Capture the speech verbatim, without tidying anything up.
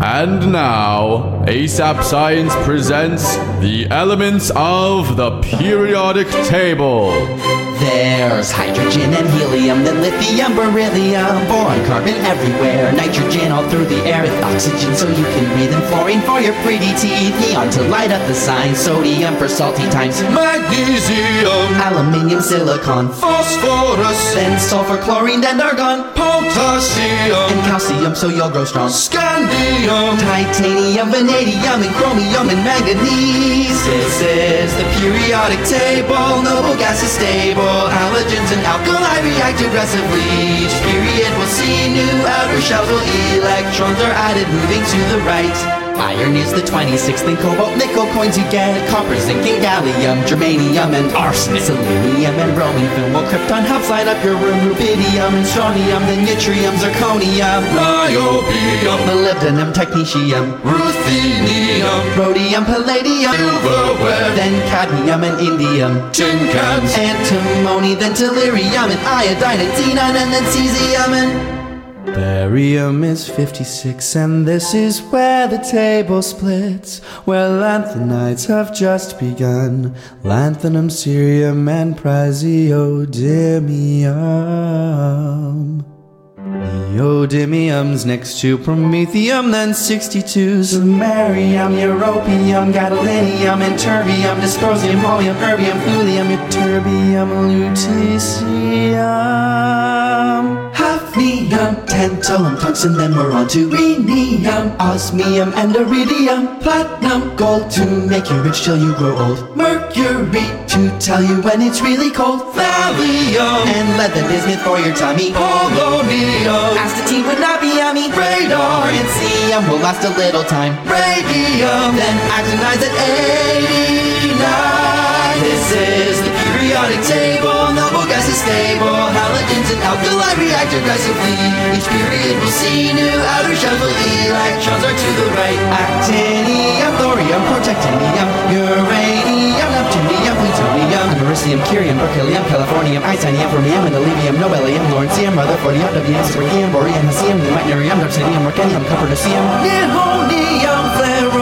And now, ASAP Science presents the elements of the periodic table. There's hydrogen and helium, then lithium, beryllium, boron, carbon everywhere, nitrogen all through the air, with oxygen so you can breathe, and fluorine for your pretty teeth, neon to light up the sign, sodium for salty times, magnesium, aluminium, silicon, phosphorus, then sulfur, chlorine, and argon, potassium, and calcium so you'll grow strong, scandium, titanium, vanadium, and chromium, and manganese. This is the periodic table, noble gas is stable, halogens and alkali react aggressively. Each period will see new outer shells while electrons are added, moving to the right. Iron is the twenty-sixth, and cobalt, nickel coins you get, copper, zinc, and gallium, germanium, and arsenic, selenium, and bromine, film, while krypton helps light up your room, rubidium, and strontium, then yttrium, zirconium, niobium, molybdenum, technetium, ruthenium, rhodium, palladium, silverware, then cadmium and indium, tin cans, antimony, then tellurium, and iodine, and xenon, and then cesium, and barium is fifty-six, and this is where the table splits, where lanthanides have just begun, lanthanum, cerium, and praseodymium. Neodymium's next to promethium, then sixty-two, samarium, europium, gadolinium, and terbium, dysprosium, holmium, erbium, thulium, ytterbium, lutetium, hafnium, tantalum, tungsten, then we're on to rhenium, osmium, and iridium, platinum, gold to make you rich till you grow old, mercury to tell you when it's really cold, thallium, and lead, the bismuth for your tummy, polonium, astatine would not be yummy, radar, francium will last a little time, radium, then actinides at eighty-nine. This is the periodic table, noble gas is stable, halogens and alkali react aggressively. Each period will see new outer shells while electrons are to the right. Actinium, thorium, protactinium, uranium, neptunium, plutonium, americium, curium, berkelium, californium, itanium, fermium, and olevium, nobelium, lawrencium, rutherfordium, wm, sprigium, boreum, hesium, meitnerium, dubsinium, mercenium, copernicium, nihonium, flareonium,